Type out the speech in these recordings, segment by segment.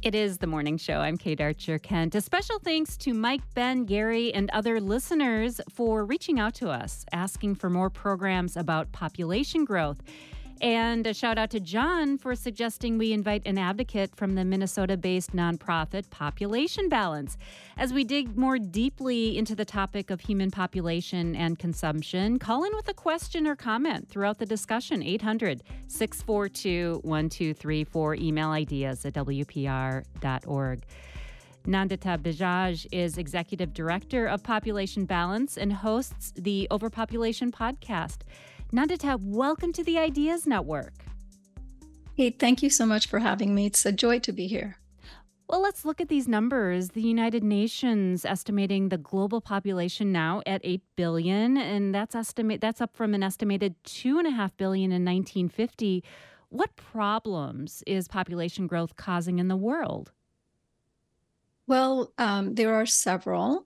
It is the morning show. I'm Kate Archer Kent. A special thanks to Mike, Ben, Gary, and other listeners for reaching out to us, asking for more programs about population growth. And a shout out to John for suggesting we invite an advocate from the Minnesota-based nonprofit Population Balance. As we dig more deeply into the topic of human population and consumption, call in with a question or comment throughout the discussion. 800-642-1234. Email ideas at wpr.org. Nandita Bajaj is Executive Director of Population Balance and hosts the Overpopulation podcast. Nandita, welcome to the Ideas Network. Hey, thank you so much for having me. It's a joy to be here. Well, let's look at these numbers. The United Nations estimating the global population now at 8 billion, and that's up from an estimated 2.5 billion in 1950. What problems is population growth causing in the world? Well, there are several.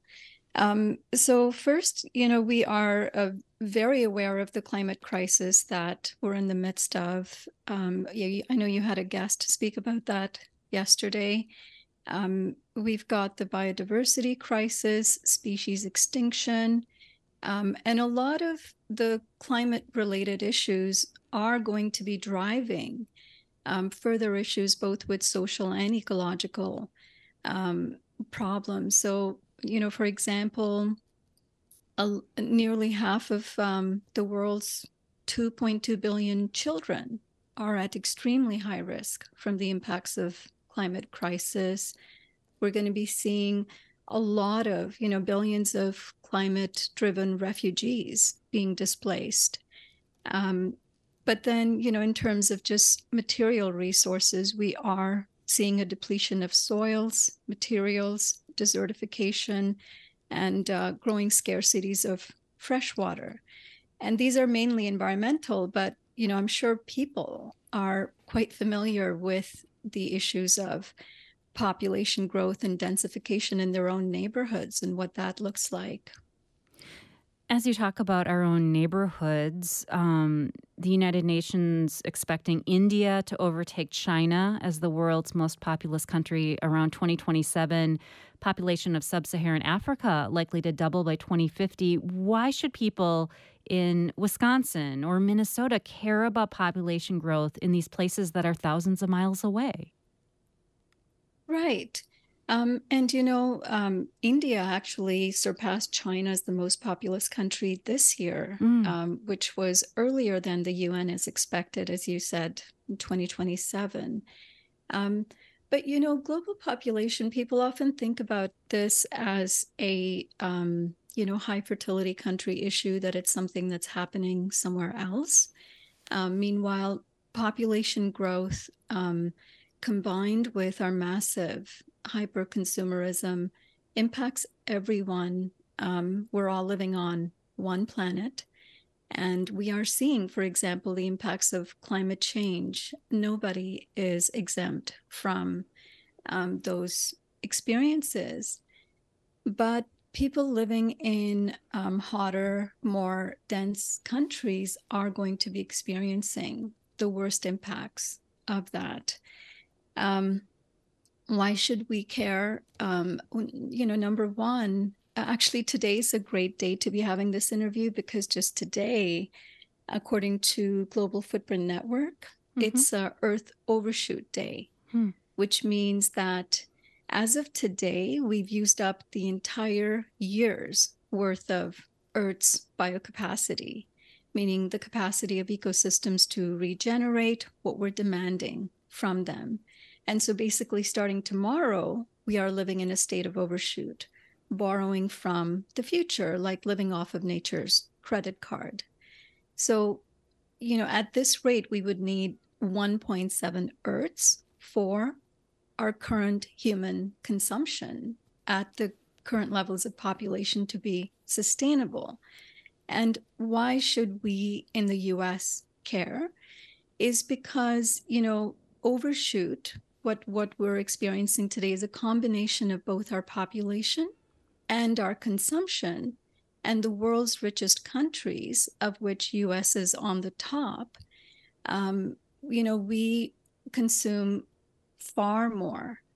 So first, we are very aware of the climate crisis that we're in the midst of. I know you had a guest speak about that yesterday. We've got the biodiversity crisis, species extinction, and a lot of the climate-related issues are going to be driving further issues, both with social and ecological problems. So, for example, nearly half of the world's 2.2 billion children are at extremely high risk from the impacts of climate crisis. We're going to be seeing a lot of, billions of climate-driven refugees being displaced. But then, in terms of just material resources, we are seeing a depletion of soils, materials, desertification, and growing scarcities of fresh water. And these are mainly environmental, but I'm sure people are quite familiar with the issues of population growth and densification in their own neighborhoods and what that looks like. As you talk about our own neighborhoods, the United Nations expecting India to overtake China as the world's most populous country around 2027. Population of sub-Saharan Africa likely to double by 2050. Why should people in Wisconsin or Minnesota care about population growth in these places that are thousands of miles away? Right. And India actually surpassed China as the most populous country this year, which was earlier than the UN is expected, as you said, in 2027. But, global population, people often think about this as a, high fertility country issue, that it's something that's happening somewhere else. Meanwhile, population growth combined with our massive hyper-consumerism impacts everyone. We're all living on one planet. And we are seeing, for example, the impacts of climate change. Nobody is exempt from those experiences. But people living in hotter, more dense countries are going to be experiencing the worst impacts of that. Why should we care? Number one, actually, today's a great day to be having this interview because just today, according to Global Footprint Network, it's Earth Overshoot Day, which means that as of today, we've used up the entire year's worth of Earth's biocapacity, meaning the capacity of ecosystems to regenerate what we're demanding from them. And so basically starting tomorrow, we are living in a state of overshoot, borrowing from the future, like living off of nature's credit card. So, at this rate, we would need 1.7 Earths for our current human consumption at the current levels of population to be sustainable. And why should we in the US care? Is because, overshoot, what we're experiencing today is a combination of both our population and our consumption, and the world's richest countries, of which US is on the top. We consume far more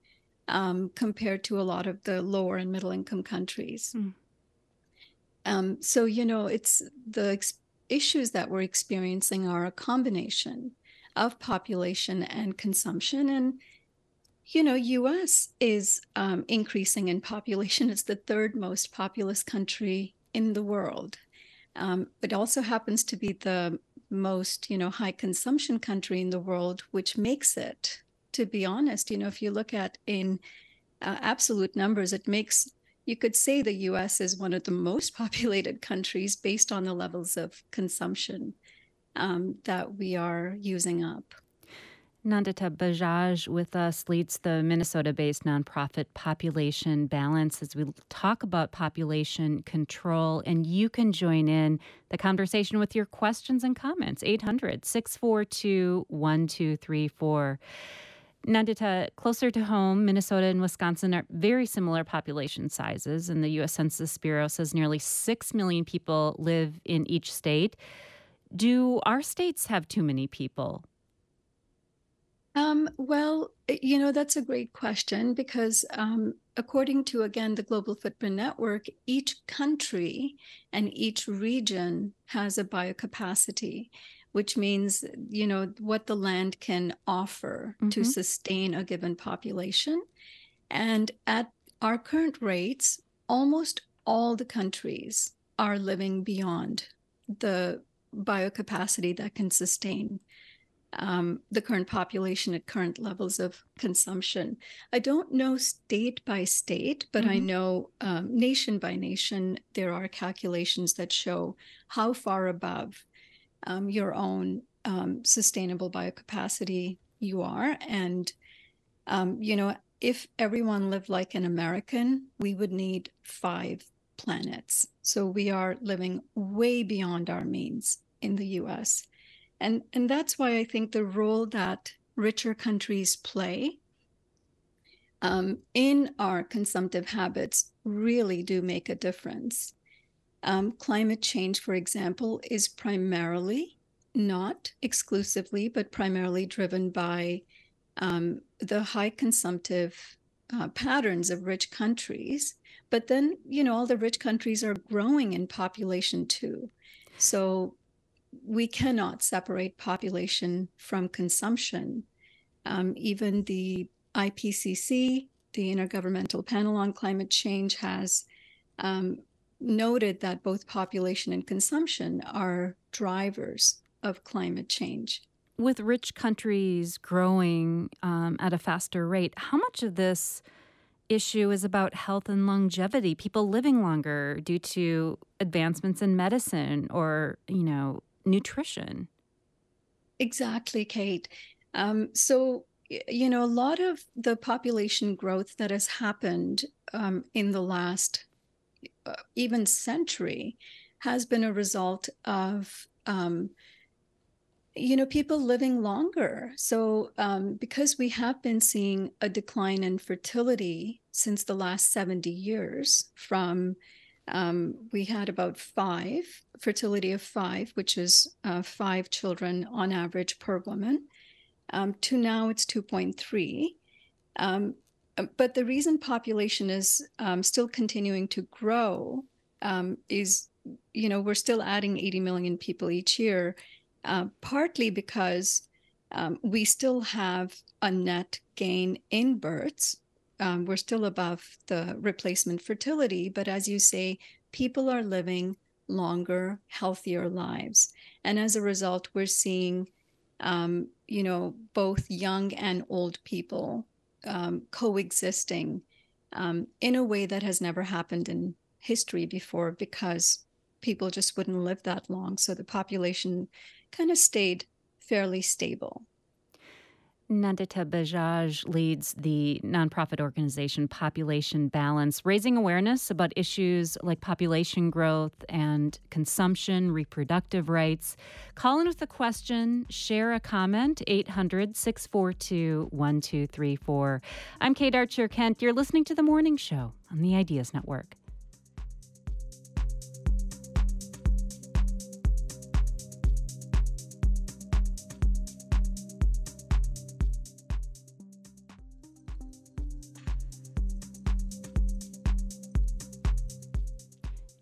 compared to a lot of the lower and middle income countries. Mm. So, it's the issues that we're experiencing are a combination of population and consumption. And, US is increasing in population. It's the third most populous country in the world. It also happens to be the most, high consumption country in the world, which makes it, to be honest, if you look at in absolute numbers, you could say the US is one of the most populated countries based on the levels of consumption that we are using up. Nandita Bajaj with us leads the Minnesota-based nonprofit Population Balance as we talk about population control, and you can join in the conversation with your questions and comments. 800-642-1234. Nandita, closer to home, Minnesota and Wisconsin are very similar population sizes, and the U.S. Census Bureau says nearly 6 million people live in each state. Do our states have too many people? Well, that's a great question because according to, again, the Global Footprint Network, each country and each region has a biocapacity, which means, what the land can offer to sustain a given population. And at our current rates, almost all the countries are living beyond the biocapacity that can sustain the current population at current levels of consumption. I don't know state by state, but I know nation by nation, there are calculations that show how far above your own sustainable biocapacity you are. And, if everyone lived like an American, we would need 5 planets. So we are living way beyond our means in the US. And that's why I think the role that richer countries play in our consumptive habits really do make a difference. Climate change, for example, is primarily, not exclusively, but primarily driven by the high consumptive patterns of rich countries. But then, all the rich countries are growing in population too. So we cannot separate population from consumption. Even the IPCC, the Intergovernmental Panel on Climate Change, has noted that both population and consumption are drivers of climate change. With rich countries growing at a faster rate, how much of this issue is about health and longevity, people living longer due to advancements in medicine or, nutrition? Exactly, Kate. So, a lot of the population growth that has happened in the last even century has been a result of, people living longer. So because we have been seeing a decline in fertility since the last 70 years from we had about 5, fertility of 5, which is 5 children on average per woman, to now it's 2.3. But the reason population is still continuing to grow is, we're still adding 80 million people each year, partly because we still have a net gain in births. We're still above the replacement fertility, but as you say, people are living longer, healthier lives. And as a result, we're seeing, both young and old people coexisting in a way that has never happened in history before, because people just wouldn't live that long. So the population kind of stayed fairly stable. Nandita Bajaj leads the nonprofit organization Population Balance, raising awareness about issues like population growth and consumption, reproductive rights. Call in with a question, share a comment, 800-642-1234. I'm Kate Archer-Kent. You're listening to The Morning Show on the Ideas Network.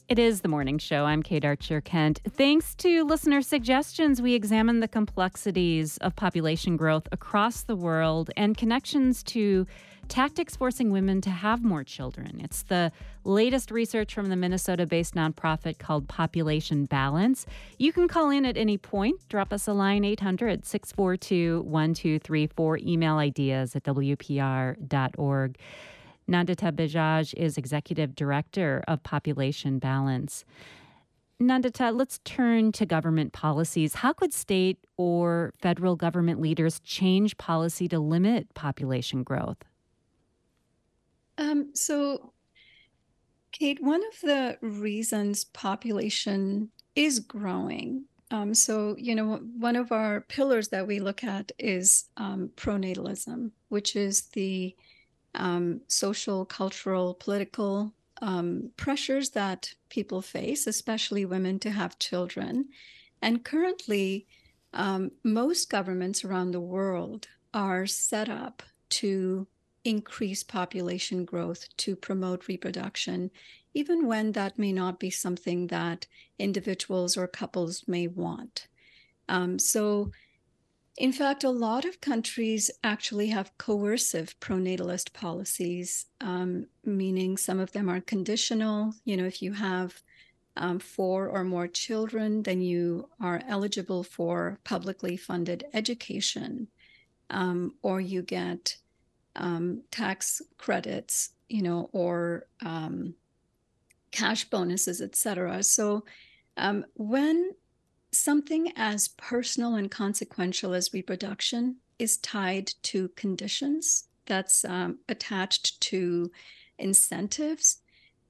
It is the morning show. I'm Kate Archer Kent. Thanks to listener suggestions, we examine the complexities of population growth across the world and connections to tactics forcing women to have more children. It's the latest research from the Minnesota-based nonprofit called Population Balance. You can call in at any point. Drop us a line, 800-642-1234. Email ideas at wpr.org. Nandita Bajaj is Executive Director of Population Balance. Nandita, let's turn to government policies. How could state or federal government leaders change policy to limit population growth? So, Kate, one of the reasons population is growing, one of our pillars that we look at is pronatalism, which is the social, cultural, political pressures that people face, especially women, to have children. And currently, most governments around the world are set up to increase population growth to promote reproduction, even when that may not be something that individuals or couples may want. In fact, a lot of countries actually have coercive pronatalist policies, meaning some of them are conditional. If you have 4 or more children, then you are eligible for publicly funded education, or you get tax credits, or cash bonuses, etc. So when something as personal and consequential as reproduction is tied to conditions that's attached to incentives,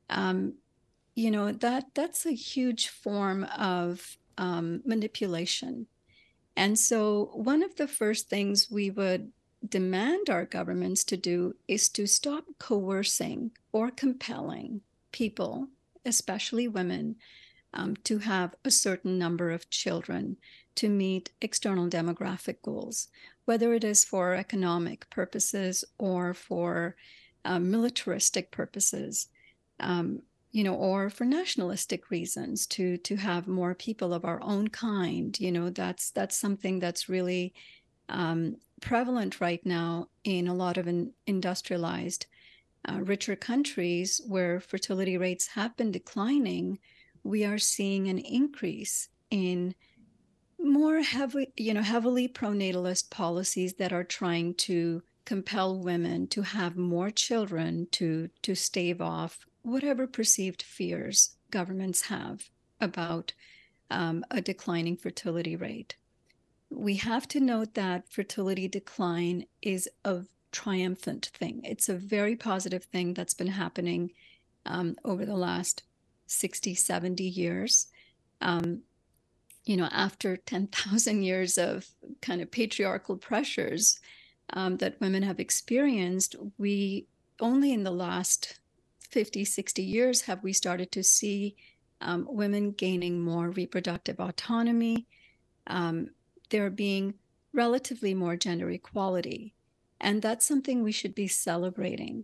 that's a huge form of manipulation. And so one of the first things we would demand our governments to do is to stop coercing or compelling people, especially women, to have a certain number of children to meet external demographic goals, whether it is for economic purposes or for militaristic purposes, or for nationalistic reasons to have more people of our own kind. That's something that's really prevalent right now in a lot of industrialized, richer countries where fertility rates have been declining. We are seeing an increase in more heavily pronatalist policies that are trying to compel women to have more children to stave off whatever perceived fears governments have about a declining fertility rate. We have to note that fertility decline is a triumphant thing. It's a very positive thing that's been happening over the last 60, 70 years. After 10,000 years of kind of patriarchal pressures that women have experienced, we only in the last 50, 60 years have we started to see women gaining more reproductive autonomy. There being relatively more gender equality. And that's something we should be celebrating.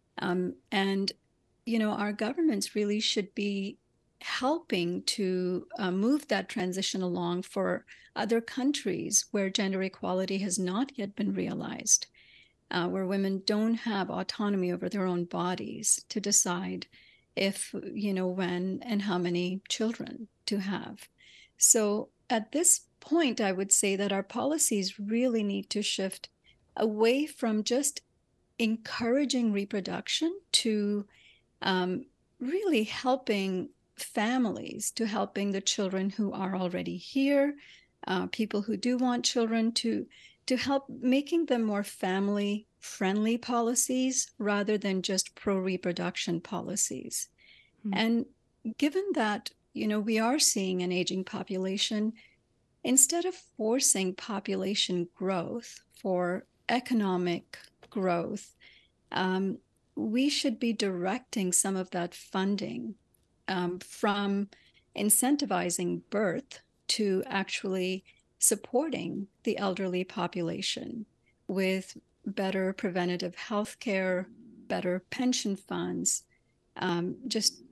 Our governments really should be helping to move that transition along for other countries where gender equality has not yet been realized, where women don't have autonomy over their own bodies to decide if, when and how many children to have. So at this point, I would say that our policies really need to shift away from just encouraging reproduction to really helping families, to helping the children who are already here, people who do want children, to help making them more family-friendly policies rather than just pro-reproduction policies. Mm-hmm. And given that, we are seeing an aging population, instead of forcing population growth for economic growth, we should be directing some of that funding from incentivizing birth to actually supporting the elderly population with better preventative health care, better pension funds, just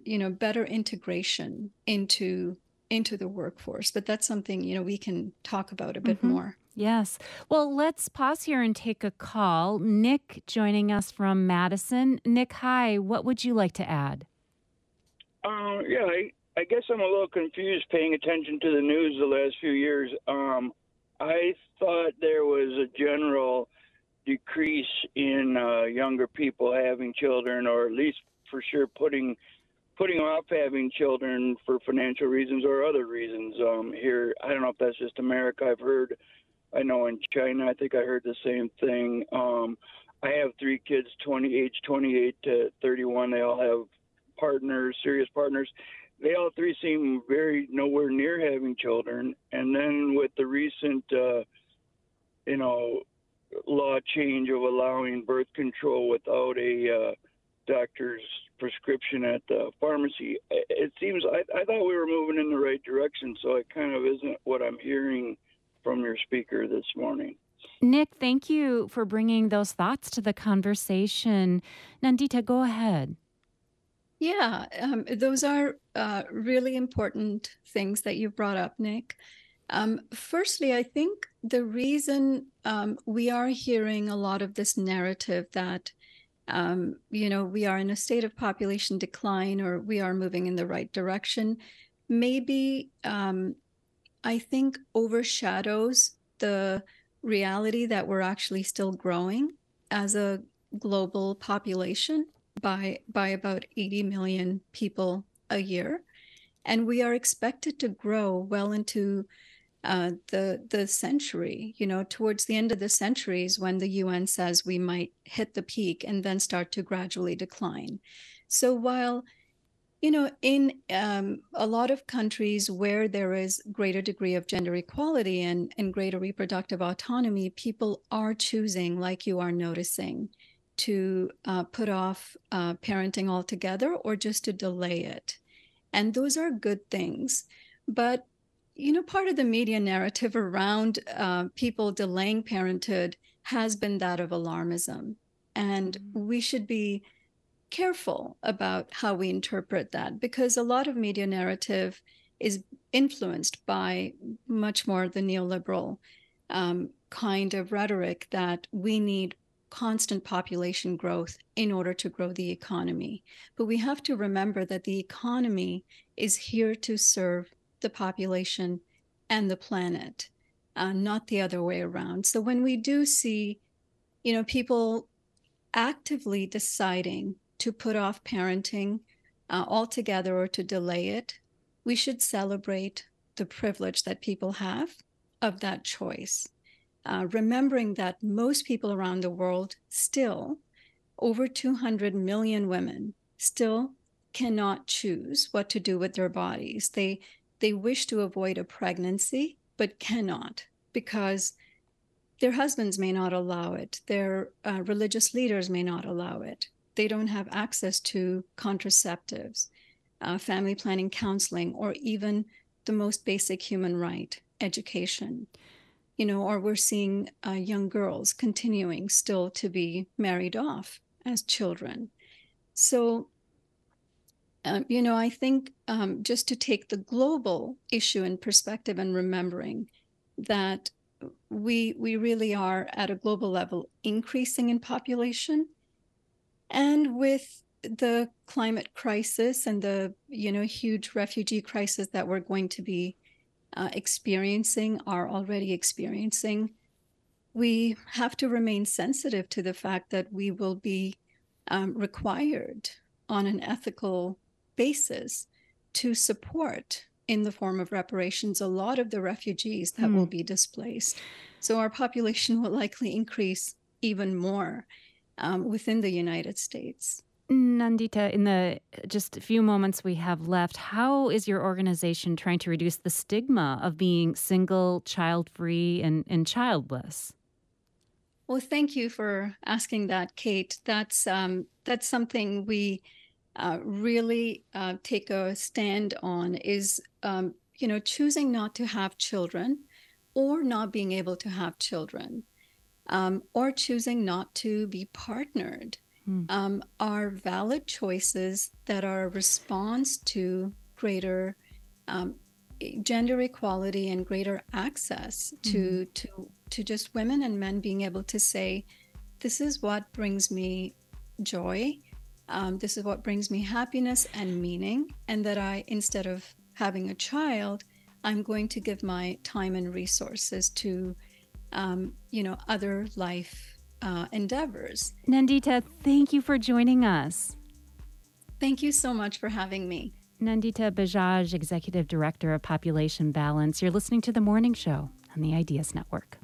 better integration into the workforce. But that's something, we can talk about a bit more. Yes. Well, let's pause here and take a call. Nick joining us from Madison. Nick, hi. What would you like to add? Yeah, I guess I'm a little confused paying attention to the news the last few years. I thought there was a general decrease in younger people having children, or at least for sure putting off having children for financial reasons or other reasons. Here, I don't know if that's just America. I know in China, I think I heard the same thing. I have 3 kids, age 28 to 31. They all have partners, serious partners. They all 3 seem very nowhere near having children. And then with the recent, law change of allowing birth control without a doctor's prescription at the pharmacy, it seems I thought we were moving in the right direction. So it kind of isn't what I'm hearing from your speaker this morning. Nick, thank you for bringing those thoughts to the conversation. Nandita, go ahead. Yeah, those are really important things that you brought up, Nick. Firstly, I think the reason we are hearing a lot of this narrative that, we are in a state of population decline or we are moving in the right direction, maybe I think overshadows the reality that we're actually still growing as a global population by about 80 million people a year. And we are expected to grow well into the century, towards the end of the century is when the UN says we might hit the peak and then start to gradually decline. So while, in a lot of countries where there is greater degree of gender equality and greater reproductive autonomy, people are choosing, like you are noticing, to put off parenting altogether or just to delay it. And those are good things. But part of the media narrative around people delaying parenthood has been that of alarmism. And we should be careful about how we interpret that, because a lot of media narrative is influenced by much more the neoliberal kind of rhetoric that we need constant population growth in order to grow the economy. But we have to remember that the economy is here to serve the population and the planet, not the other way around. So when we do see, people actively deciding to put off parenting altogether or to delay it, we should celebrate the privilege that people have of that choice. Remembering that most people around the world still, over 200 million women, still cannot choose what to do with their bodies. They wish to avoid a pregnancy, but cannot because their husbands may not allow it. Their religious leaders may not allow it. They don't have access to contraceptives, family planning counseling, or even the most basic human right, education. Or we're seeing young girls continuing still to be married off as children. So, I think just to take the global issue in perspective and remembering that we really are at a global level increasing in population, and with the climate crisis and the huge refugee crisis that we're going to be are already experiencing, we have to remain sensitive to the fact that we will be required on an ethical basis to support, in the form of reparations, a lot of the refugees that will be displaced. So our population will likely increase even more within the United States. Nandita, in the just a few moments we have left, how is your organization trying to reduce the stigma of being single, child-free, and childless? Well, thank you for asking that, Kate. That's something we really take a stand on, is choosing not to have children, or not being able to have children, or choosing not to be partnered. are valid choices that are a response to greater gender equality and greater access to just women and men being able to say, this is what brings me joy, this is what brings me happiness and meaning, and that I, instead of having a child, I'm going to give my time and resources to other life endeavors. Nandita, thank you for joining us. Thank you so much for having me. Nandita Bajaj, Executive Director of Population Balance. You're listening to The Morning Show on the Ideas Network.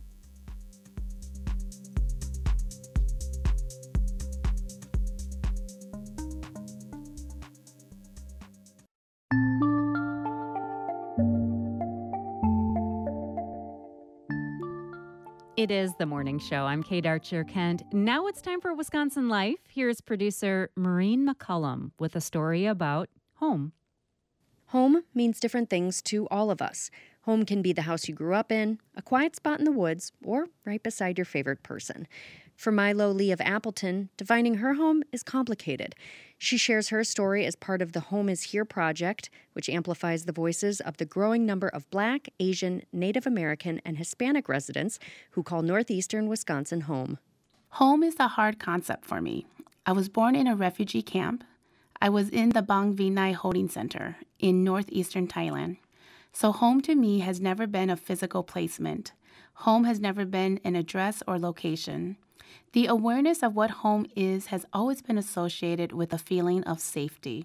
It is The Morning Show. I'm Kate Archer-Kent. Now it's time for Wisconsin Life. Here's producer Maureen McCullum with a story about home. Home means different things to all of us. Home can be the house you grew up in, a quiet spot in the woods, or right beside your favorite person. For Milo Lee of Appleton, defining her home is complicated. She shares her story as part of the Home is Here project, which amplifies the voices of the growing number of Black, Asian, Native American, and Hispanic residents who call northeastern Wisconsin home. Home is a hard concept for me. I was born in a refugee camp. I was in the Bang Vinai Holding Center in northeastern Thailand. So home to me has never been a physical placement. Home has never been an address or location. The awareness of what home is has always been associated with a feeling of safety.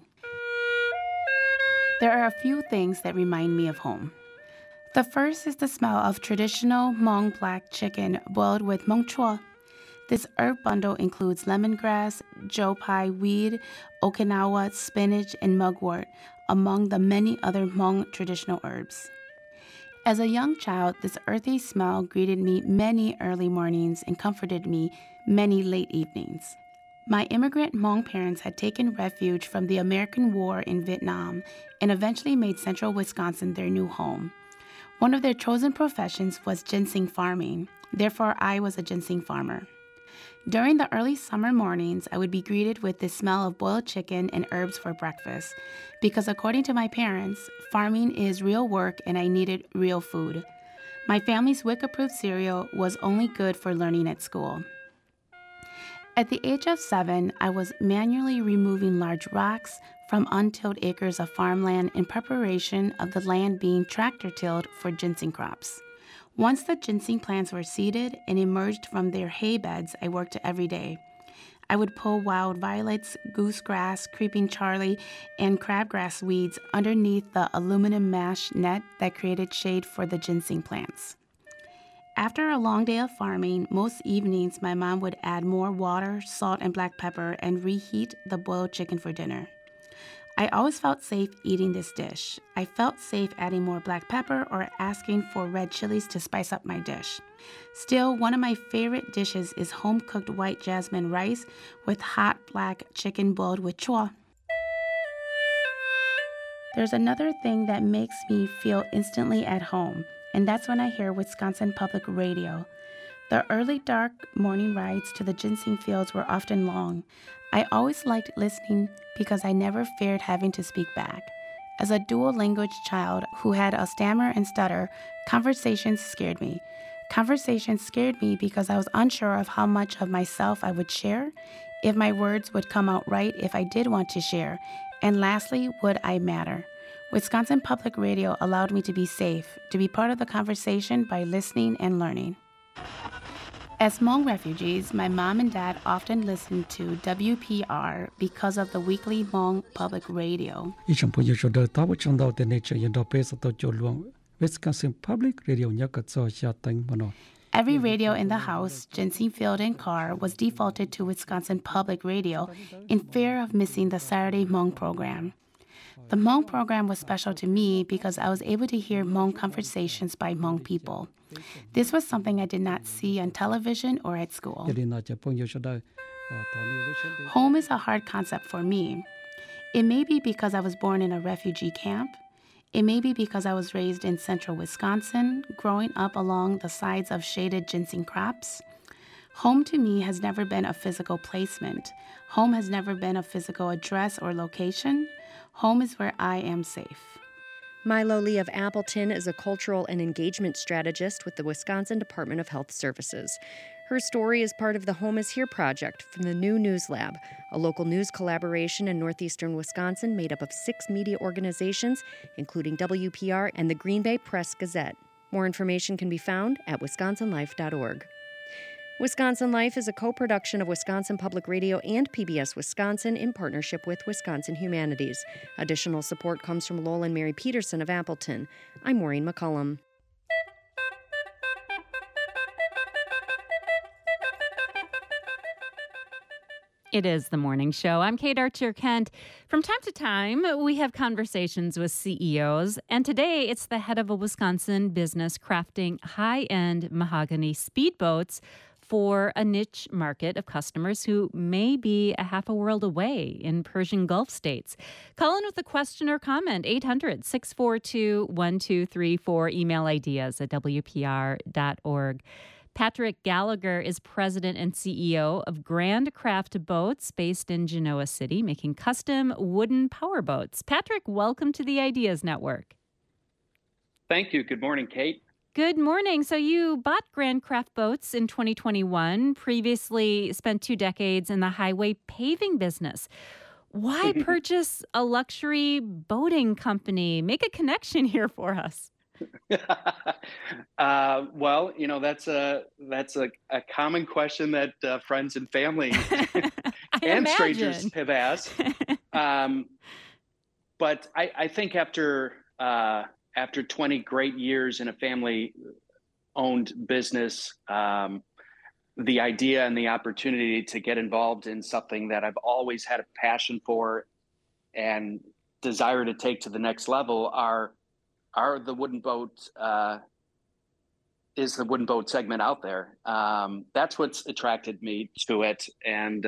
There are a few things that remind me of home. The first is the smell of traditional Hmong black chicken boiled with Hmong chua. This herb bundle includes lemongrass, joe pie weed, Okinawa spinach, and mugwort, among the many other Hmong traditional herbs. As a young child, this earthy smell greeted me many early mornings and comforted me many late evenings. My immigrant Hmong parents had taken refuge from the American War in Vietnam and eventually made central Wisconsin their new home. One of their chosen professions was ginseng farming. Therefore, I was a ginseng farmer. During the early summer mornings, I would be greeted with the smell of boiled chicken and herbs for breakfast, because according to my parents, farming is real work and I needed real food. My family's WIC-approved cereal was only good for learning at school. At the age of 7, I was manually removing large rocks from untilled acres of farmland in preparation of the land being tractor-tilled for ginseng crops. Once the ginseng plants were seeded and emerged from their hay beds, I worked every day. I would pull wild violets, goosegrass, creeping Charlie, and crabgrass weeds underneath the aluminum mesh net that created shade for the ginseng plants. After a long day of farming, most evenings my mom would add more water, salt, and black pepper and reheat the boiled chicken for dinner. I always felt safe eating this dish. I felt safe adding more black pepper or asking for red chilies to spice up my dish. Still, one of my favorite dishes is home-cooked white jasmine rice with hot black chicken boiled with chua. There's another thing that makes me feel instantly at home, and that's when I hear Wisconsin Public Radio. The early dark morning rides to the ginseng fields were often long. I always liked listening because I never feared having to speak back. As a dual language child who had a stammer and stutter, conversations scared me. Conversations scared me because I was unsure of how much of myself I would share, if my words would come out right if I did want to share, and lastly, would I matter? Wisconsin Public Radio allowed me to be safe, to be part of the conversation by listening and learning. As Hmong refugees, my mom and dad often listened to WPR because of the weekly Hmong Public Radio. Wisconsin Public Radio Every radio in the house, ginseng field and car, was defaulted to Wisconsin Public Radio in fear of missing the Saturday Hmong program. The Hmong program was special to me because I was able to hear Hmong conversations by Hmong people. This was something I did not see on television or at school. Home is a hard concept for me. It may be because I was born in a refugee camp. It may be because I was raised in central Wisconsin, growing up along the sides of shaded ginseng crops. Home to me has never been a physical placement. Home has never been a physical address or location. Home is where I am safe. Milo Lee of Appleton is a cultural and engagement strategist with the Wisconsin Department of Health Services. Her story is part of the Home is Here project from the New News Lab, a local news collaboration in northeastern Wisconsin made up of 6 media organizations, including WPR and the Green Bay Press Gazette. More information can be found at wisconsinlife.org. Wisconsin Life is a co-production of Wisconsin Public Radio and PBS Wisconsin in partnership with Wisconsin Humanities. Additional support comes from Lowell and Mary Peterson of Appleton. I'm Maureen McCullum. It is the morning show. I'm Kate Archer-Kent. From time to time, we have conversations with CEOs, and today it's the head of a Wisconsin business crafting high-end mahogany speedboats for a niche market of customers who may be a half a world away in Persian Gulf states. Call in with a question or comment, 800-642-1234. Email ideas at wpr.org. Patrick Gallagher is president and CEO of Grand Craft Boats based in Genoa City, making custom wooden powerboats. Patrick, welcome to the Ideas Network. Thank you. Good morning, Kate. Good morning. So you bought Grand Craft Boats in 2021, previously spent 2 decades in the highway paving business. Why purchase a luxury boating company? Make a connection here for us. Well, you know, that's a common question that friends and family and strangers have asked. But I think after 20 great years in a family-owned business, the idea and the opportunity to get involved in something that I've always had a passion for and desire to take to the next level are the wooden boat, is the wooden boat segment out there. That's what's attracted me to it. And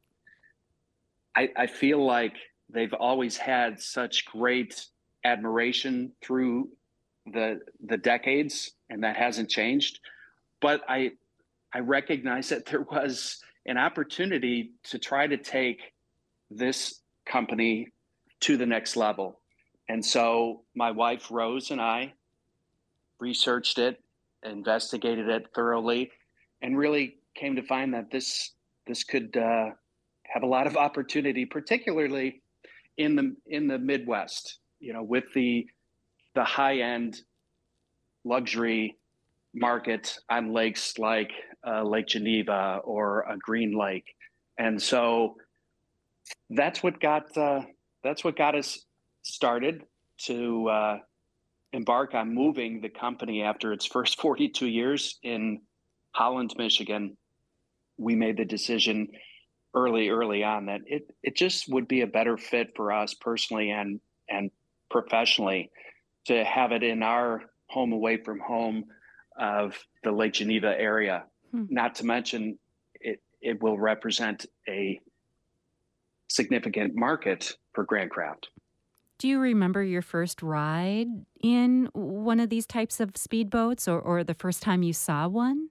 I feel like they've always had such great admiration through the decades, and that hasn't changed. But I recognize that there was an opportunity to try to take this company to the next level. And so my wife, Rose, and I researched it, investigated it thoroughly, and really came to find that this could have a lot of opportunity, particularly in the Midwest, you know, with the high-end luxury market on lakes like Lake Geneva or a Green Lake. And so that's what got us started to embark on moving the company after its first 42 years in Holland, Michigan. We made the decision early on that it just would be a better fit for us personally and professionally to have it in our home away from home of the Lake Geneva area. Not to mention it will represent a significant market for Grand Craft. Do you remember your first ride in one of these types of speedboats or the first time you saw one?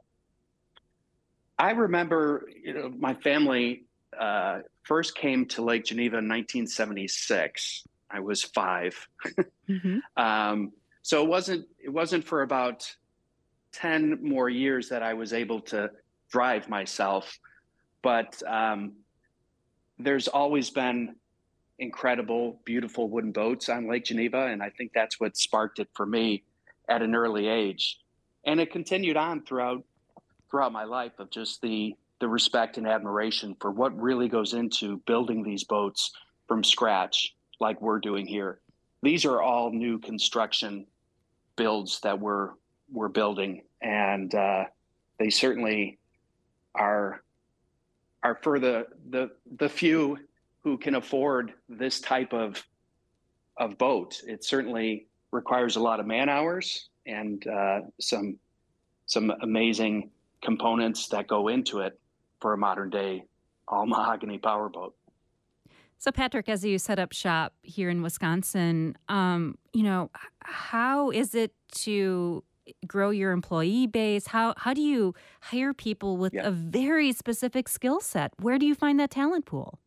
I remember, you know, my family first came to Lake Geneva in 1976. I was 5. Mm-hmm. So it wasn't for about 10 more years that I was able to drive myself. But there's always been incredible, beautiful wooden boats on Lake Geneva. And I think that's what sparked it for me at an early age. And it continued on throughout my life of just the respect and admiration for what really goes into building these boats from scratch, like we're doing here. These are all new construction builds that we're building. And they certainly are for the few who can afford this type of boat. It certainly requires a lot of man hours and some amazing components that go into it for a modern day all mahogany powerboat. So Patrick, as you set up shop here in Wisconsin, you know, how is it to grow your employee base? How do you hire people with Yeah. a very specific skill set? Where do you find that talent pool?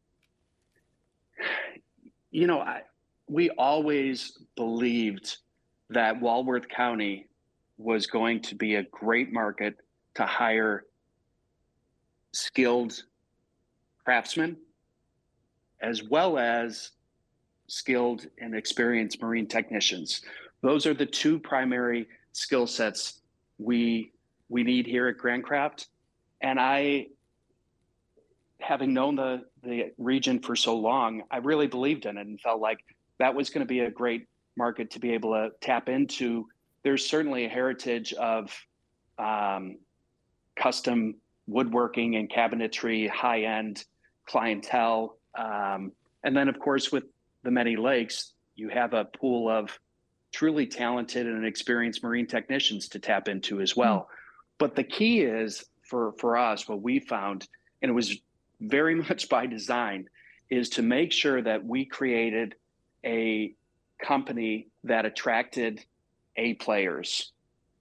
You know, we always believed that Walworth County was going to be a great market to hire skilled craftsmen as well as skilled and experienced marine technicians. Those are the two primary skill sets we need here at Grand Craft. And I, having known the region for so long, I really believed in it and felt like that was going to be a great market to be able to tap into. There's certainly a heritage of custom woodworking and cabinetry, high-end clientele. And then, of course, with the many lakes, you have a pool of truly talented and experienced marine technicians to tap into as well. But the key is for us, what we found, and it was very much by design, is to make sure that we created a company that attracted A players.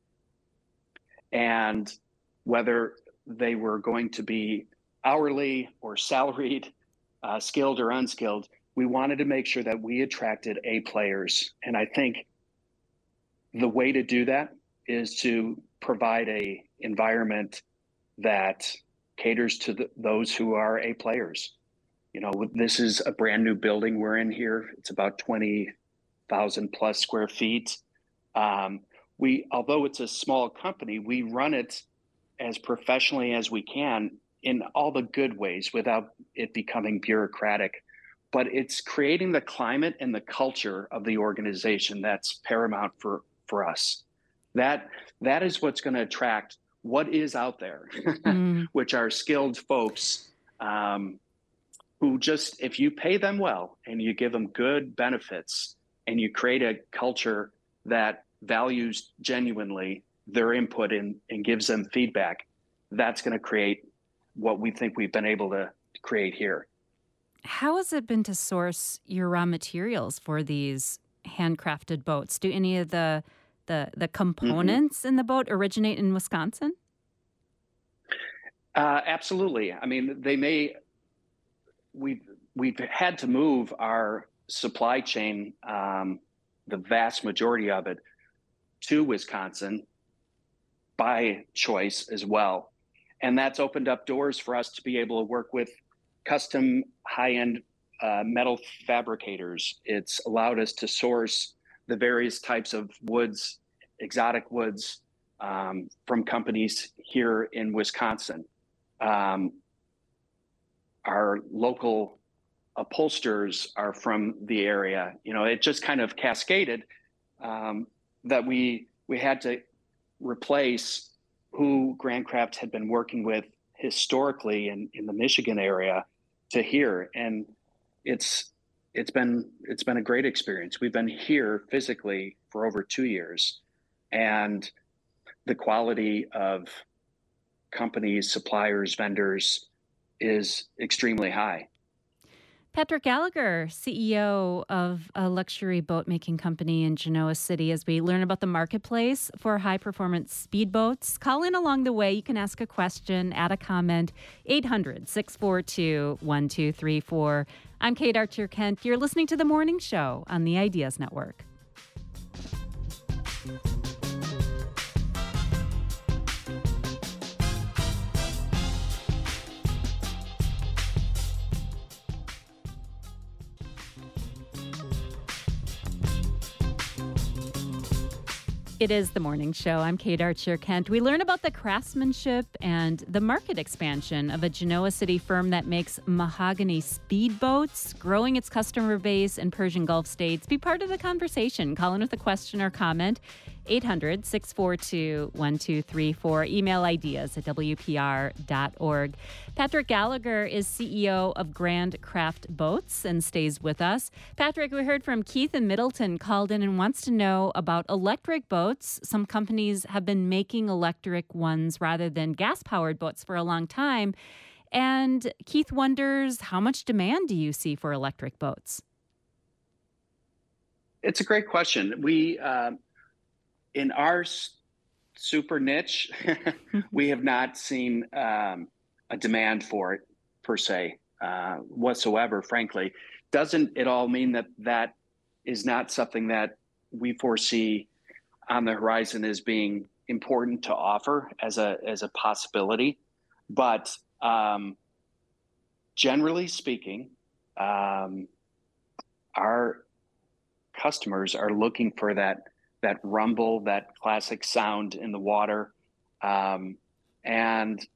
And whether they were going to be hourly or salaried, skilled or unskilled, we wanted to make sure that we attracted A players. And I think the way to do that is to provide a environment that caters to those who are A players. You know, this is a brand new building we're in here. It's about 20,000 plus square feet. Although it's a small company, we run it as professionally as we can in all the good ways without it becoming bureaucratic. But it's creating the climate and the culture of the organization that's paramount for us. That is what's going to attract what is out there, which are skilled folks who just, if you pay them well and you give them good benefits and you create a culture that values genuinely their input and gives them feedback, that's going to create what we think we've been able to create here. How has it been to source your raw materials for these handcrafted boats? Do any of the components in the boat originate in Wisconsin? Absolutely. I mean, we've had to move our supply chain, the vast majority of it, to Wisconsin by choice as well. And that's opened up doors for us to be able to work with custom high-end metal fabricators. It's allowed us to source the various types of woods, exotic woods, from companies here in Wisconsin. Our local upholsterers are from the area. You know, it just kind of cascaded that we had to replace who Grand Craft had been working with historically in the Michigan area to here. And it's been a great experience. We've been here physically for over 2 years, and the quality of companies, suppliers, vendors is extremely high. Patrick Gallagher, CEO of a luxury boat making company in Genoa City, as we learn about the marketplace for high-performance speedboats. Call in along the way. You can ask a question, add a comment, 800-642-1234. I'm Kate Archer-Kent. You're listening to The Morning Show on the Ideas Network. It is The Morning Show. I'm Kate Archer-Kent. We learn about the craftsmanship and the market expansion of a Genoa City firm that makes mahogany speedboats, growing its customer base in Persian Gulf states. Be part of the conversation. Call in with a question or comment. 800-642-1234. Email ideas@wpr.org. Patrick Gallagher is CEO of Grand Craft Boats and stays with us. Patrick, we heard from Keith in Middleton, called in and wants to know about electric boats. Some companies have been making electric ones rather than gas-powered boats for a long time. And Keith wonders, how much demand do you see for electric boats? It's a great question. We in our super niche, we have not seen a demand for it per se whatsoever, frankly. Doesn't it all mean that that is not something that we foresee on the horizon as being important to offer as a possibility? But generally speaking, our customers are looking for that rumble, that classic sound in the water, and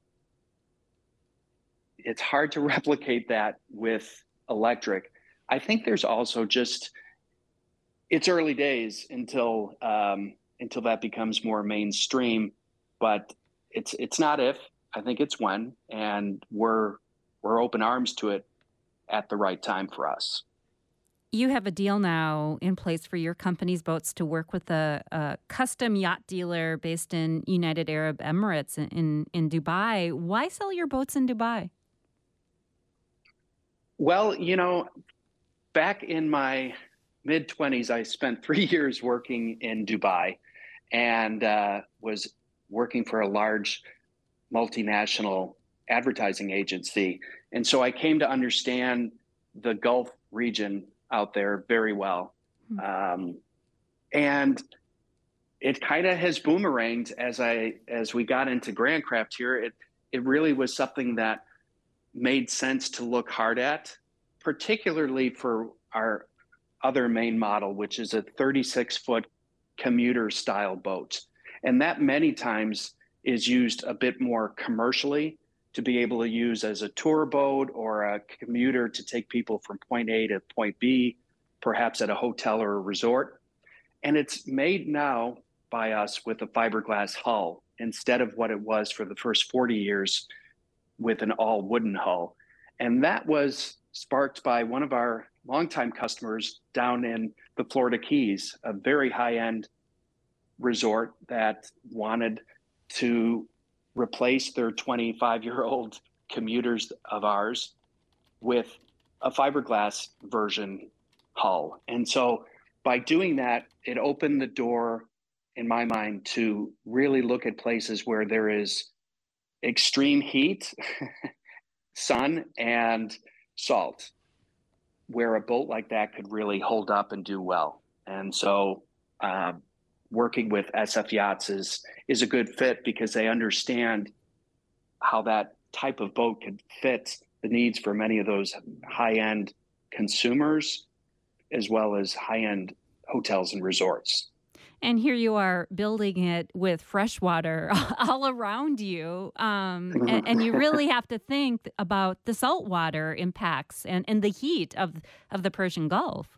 it's hard to replicate that with electric. I think there's also just, it's early days until that becomes more mainstream, but it's not if, I think it's when, and we're open arms to it at the right time for us. You have a deal now in place for your company's boats to work with a custom yacht dealer based in United Arab Emirates in Dubai. Why sell your boats in Dubai? Well, back in my mid-20s, I spent 3 years working in Dubai and was working for a large multinational advertising agency. And so I came to understand the Gulf region out there very well. And it kind of has boomeranged as we got into Grandcraft here. It really was something that made sense to look hard at, particularly for our other main model, which is a 36-foot commuter style boat. And that many times is used a bit more commercially to be able to use as a tour boat or a commuter to take people from point A to point B, perhaps at a hotel or a resort. And it's made now by us with a fiberglass hull instead of what it was for the first 40 years with an all wooden hull. And that was sparked by one of our longtime customers down in the Florida Keys, a very high-end resort that wanted to replace their 25-year-old commuters of ours with a fiberglass version hull. And so by doing that, it opened the door, in my mind, to really look at places where there is extreme heat, sun, and salt, where a boat like that could really hold up and do well. And so working with SF Yachts is a good fit because they understand how that type of boat could fit the needs for many of those high-end consumers, as well as high-end hotels and resorts. And here you are building it with fresh water all around you. And you really have to think about the saltwater impacts and the heat of the Persian Gulf.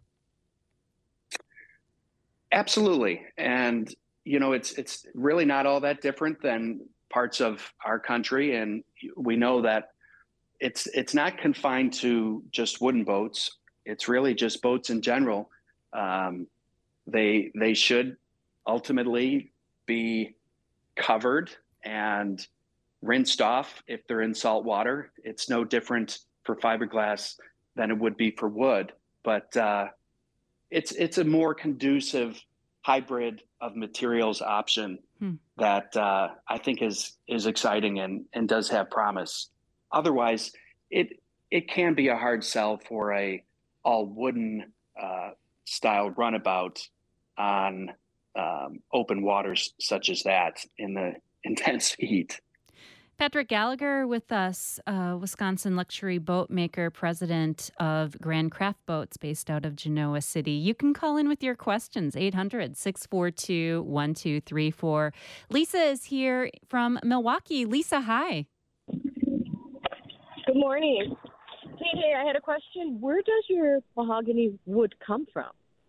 Absolutely. And, it's really not all that different than parts of our country. And we know that it's not confined to just wooden boats. It's really just boats in general. They should ultimately be covered and rinsed off if they're in salt water. It's no different for fiberglass than it would be for wood, but it's a more conducive hybrid of materials option that I think is exciting and does have promise. Otherwise, it can be a hard sell for a all wooden style runabout on open waters such as that in the intense heat. Patrick Gallagher with us, Wisconsin luxury boat maker, president of Grand Craft Boats based out of Genoa City. You can call in with your questions, 800-642-1234. Lisa is here from Milwaukee. Lisa, hi. Good morning. Hey, I had a question. Where does your mahogany wood come from?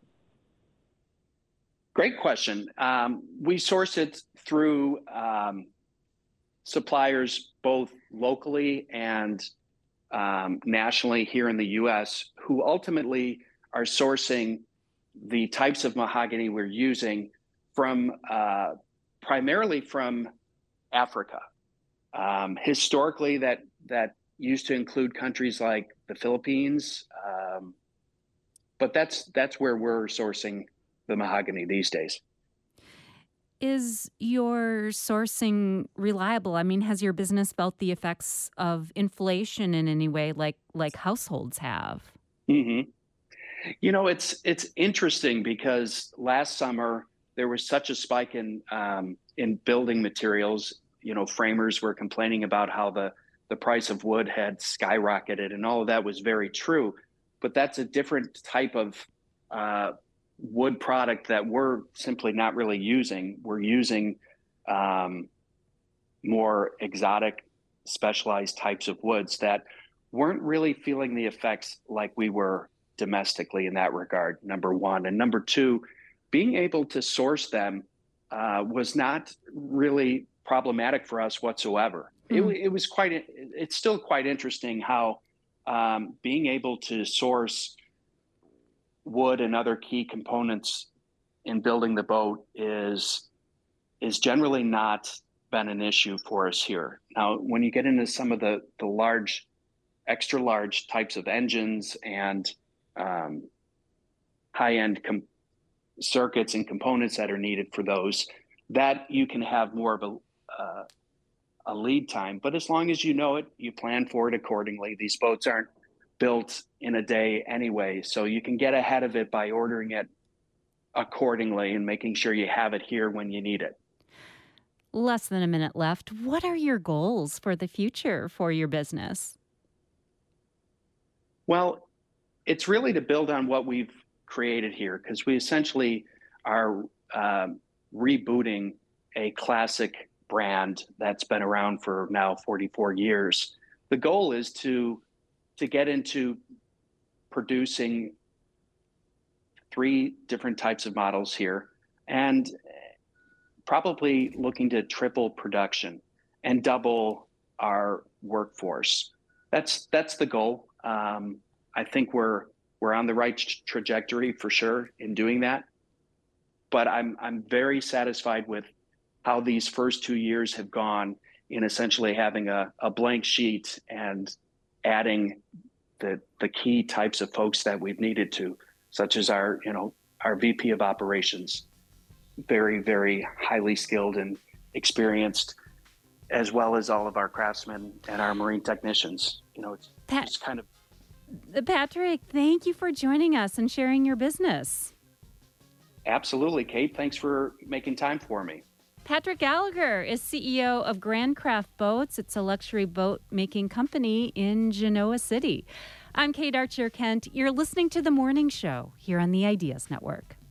Great question. We source it through suppliers both locally and nationally here in the U.S. who ultimately are sourcing the types of mahogany we're using from primarily from Africa. Historically, that used to include countries like the Philippines, but that's where we're sourcing the mahogany these days. is your sourcing reliable? I mean, has your business felt the effects of inflation in any way, like households have? hmm it's interesting because last summer there was such a spike in building materials. Framers were complaining about how the price of wood had skyrocketed, and all of that was very true. But that's a different type of wood product that we're simply not really using. We're using more exotic, specialized types of woods that weren't really feeling the effects like we were domestically in that regard, number one. And number two, being able to source them was not really problematic for us whatsoever. It's still quite interesting how being able to source wood and other key components in building the boat is generally not been an issue for us here. Now, when you get into some of the large, extra large types of engines and high-end circuits and components that are needed for those, that you can have more of a lead time. But as long as you know it, you plan for it accordingly. These boats aren't built in a day anyway, so you can get ahead of it by ordering it accordingly and making sure you have it here when you need it. Less than a minute left. What are your goals for the future for your business? Well, it's really to build on what we've created here, because we essentially are rebooting a classic brand that's been around for now 44 years. The goal is to get into producing 3 different types of models here, and probably looking to triple production and double our workforce. That's the goal. I think we're on the right trajectory for sure in doing that. But I'm very satisfied with how these first 2 years have gone in essentially having a blank sheet and adding the key types of folks that we've needed to, such as our VP of operations, very, very highly skilled and experienced, as well as all of our craftsmen and our marine technicians. It's kind of. Patrick, thank you for joining us and sharing your business. Absolutely, Kate. Thanks for making time for me. Patrick Gallagher is CEO of Grand Craft Boats. It's a luxury boat making company in Genoa City. I'm Kate Archer Kent. You're listening to The Morning Show here on the Ideas Network.